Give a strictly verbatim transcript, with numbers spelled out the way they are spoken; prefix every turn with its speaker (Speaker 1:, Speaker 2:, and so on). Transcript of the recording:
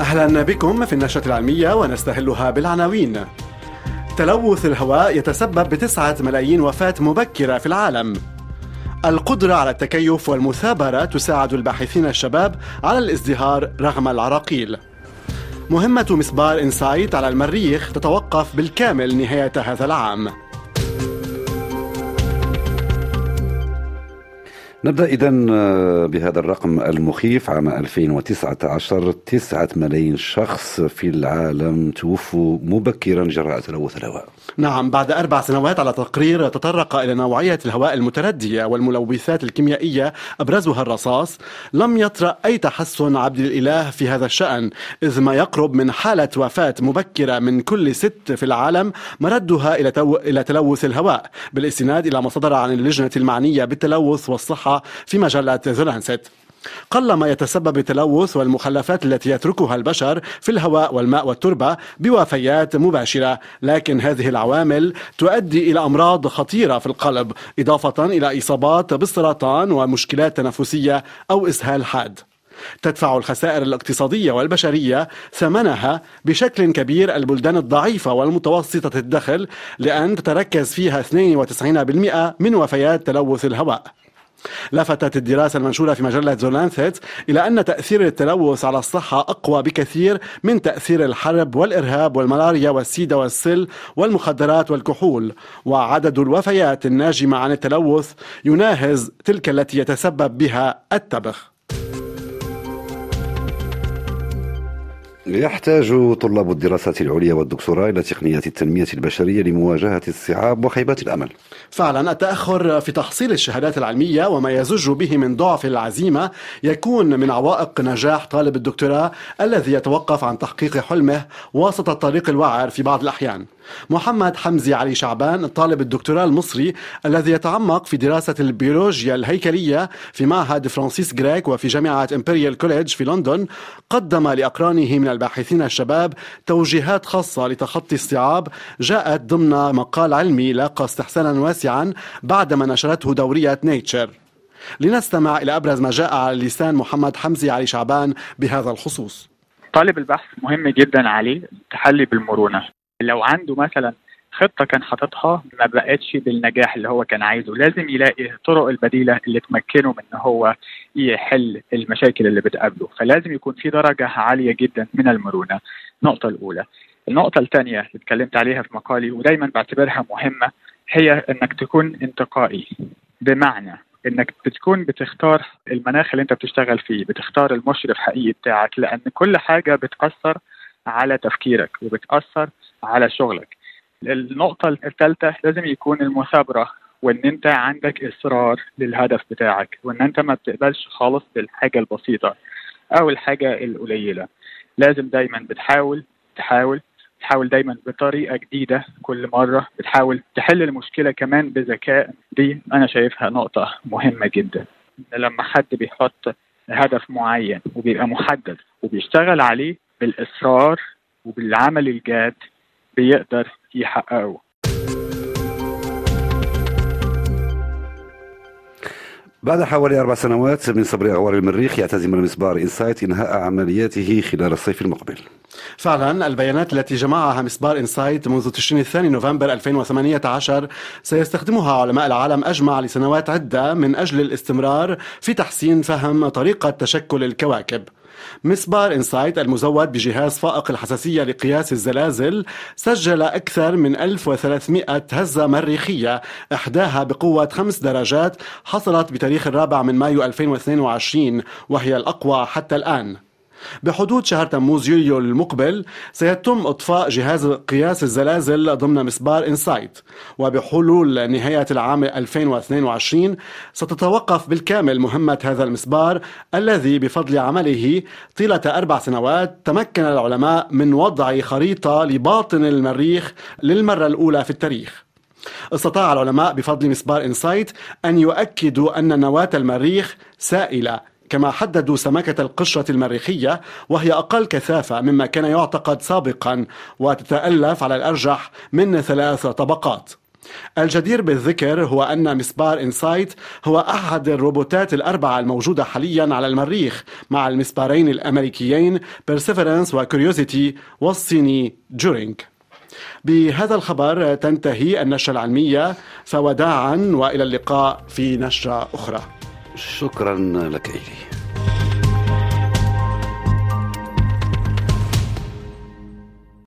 Speaker 1: أهلا بكم في النشرة العلمية ونستهلها بالعناوين. تلوث الهواء يتسبب بتسعة ملايين وفاة مبكرة في العالم. القدرة على التكيف والمثابرة تساعد الباحثين الشباب على الازدهار رغم العراقيل. مهمة مسبار إنسايت على المريخ تتوقف بالكامل نهاية هذا العام.
Speaker 2: نبدأ إذن بهذا الرقم المخيف. عام ألفين وتسعة عشر تسعة ملايين شخص في العالم توفوا مبكرا جراء تلوث الهواء.
Speaker 1: نعم، بعد أربع سنوات على تقرير تطرق إلى نوعية الهواء المتردية والملوثات الكيميائية أبرزها الرصاص، لم يطرأ أي تحسن عبد الإله في هذا الشأن، إذ ما يقرب من حالة وفاة مبكرة من كل ست في العالم مردها إلى, تو... إلى تلوث الهواء، بالاستناد إلى ما صدر عن اللجنة المعنية بالتلوث والصحة في مجلة ذا لانست. قلما يتسبب التلوث والمخلفات التي يتركها البشر في الهواء والماء والتربة بوفيات مباشرة، لكن هذه العوامل تؤدي إلى أمراض خطيرة في القلب، إضافة إلى إصابات بالسرطان ومشكلات تنفسية أو إسهال حاد. تدفع الخسائر الاقتصادية والبشرية ثمنها بشكل كبير البلدان الضعيفة والمتوسطة الدخل، لأن تتركز فيها اثنين وتسعين بالمئة من وفيات تلوث الهواء. لفتت الدراسة المنشورة في مجلة ذا لانست إلى أن تأثير التلوث على الصحة أقوى بكثير من تأثير الحرب والإرهاب والملاريا والسيدا والسل والمخدرات والكحول، وعدد الوفيات الناجمة عن التلوث يناهز تلك التي يتسبب بها التبغ.
Speaker 2: يحتاج طلاب الدراسات العليا والدكتوراه إلى تقنيات التنمية البشرية لمواجهة الصعاب وخيبات الأمل.
Speaker 1: فعلا، التأخر في تحصيل الشهادات العلمية وما يزج به من ضعف العزيمة يكون من عوائق نجاح طالب الدكتوراه الذي يتوقف عن تحقيق حلمه وسط الطريق الوعر في بعض الأحيان. محمد حمزي علي شعبان، طالب الدكتوراه المصري الذي يتعمق في دراسة البيولوجيا الهيكلية في معهد فرانسيس غريك وفي جامعة إمبريال كوليدج في لندن، قدم لأقرانه من الباحثين الشباب توجيهات خاصة لتخطي الصعاب، جاءت ضمن مقال علمي لاقى استحسانا واسعا بعدما نشرته دورية نيتشر. لنستمع إلى أبرز ما جاء على لسان محمد حمزي علي شعبان بهذا الخصوص.
Speaker 3: طالب البحث مهم جدا عليه التحلي بالمرونة. لو عنده مثلا خطة كان حاططها ما بقتش بالنجاح اللي هو كان عايزه، لازم يلاقي الطرق البديلة اللي تمكنه من ان هو يحل المشاكل اللي بتقابله، فلازم يكون في درجة عالية جدا من المرونة. النقطة الأولى. النقطة الثانية اللي اتكلمت عليها في مقالي ودايما بعتبرها مهمة هي انك تكون انتقائي، بمعنى انك بتكون بتختار المناخ اللي انت بتشتغل فيه، بتختار المشرف حقيقي بتاعك، لان كل حاجة بتأثر على تفكيرك وبتأثر على شغلك. النقطة الثالثة لازم يكون المثابرة، وان انت عندك اصرار للهدف بتاعك، وان انت ما بتقبلش خالص بالحاجة البسيطة او الحاجة القليلة. لازم دايما بتحاول تحاول تحاول دايما بطريقة جديدة، كل مرة بتحاول تحل المشكلة كمان بذكاء. دي انا شايفها نقطة مهمة جدا. لما حد بيحط هدف معين وبيبقى محدد وبيشتغل عليه بالإصرار وبالعمل الجاد بيقدر يحققه.
Speaker 2: بعد حوالي أربع سنوات من صبر أغوار المريخ يعتزم المسبار إنسايت إنهاء عملياته خلال الصيف المقبل.
Speaker 1: فعلا، البيانات التي جمعها مسبار إنسايت منذ تشرين الثاني نوفمبر ألفين وثمانية عشر سيستخدمها علماء العالم أجمع لسنوات عدة من أجل الاستمرار في تحسين فهم طريقة تشكل الكواكب. مسبار إنسايت المزود بجهاز فائق الحساسية لقياس الزلازل سجل أكثر من ألف وثلاثمئة هزة مريخية، إحداها بقوة خمس درجات حصلت بتاريخ الرابع من مايو ألفين واثنين وعشرين، وهي الأقوى حتى الآن. بحدود شهر تموز يوليو المقبل سيتم إطفاء جهاز قياس الزلازل ضمن مسبار إنسايت، وبحلول نهاية العام ألفين واثنين وعشرين ستتوقف بالكامل مهمة هذا المسبار الذي بفضل عمله طيلة أربع سنوات تمكن العلماء من وضع خريطة لباطن المريخ للمرة الأولى في التاريخ. استطاع العلماء بفضل مسبار إنسايت أن يؤكدوا أن نواة المريخ سائلة، كما حددوا سمكة القشرة المريخية وهي أقل كثافة مما كان يعتقد سابقا، وتتألف على الأرجح من ثلاث طبقات. الجدير بالذكر هو أن مسبار إنسايت هو أحد الروبوتات الأربعة الموجودة حاليا على المريخ مع المسبارين الأمريكيين بيرسيفيرنس وكوريوزيتي والصيني جورينج. بهذا الخبر تنتهي النشرة العلمية، فوداعا وإلى اللقاء في نشرة أخرى.
Speaker 2: شكرا لك إيلي.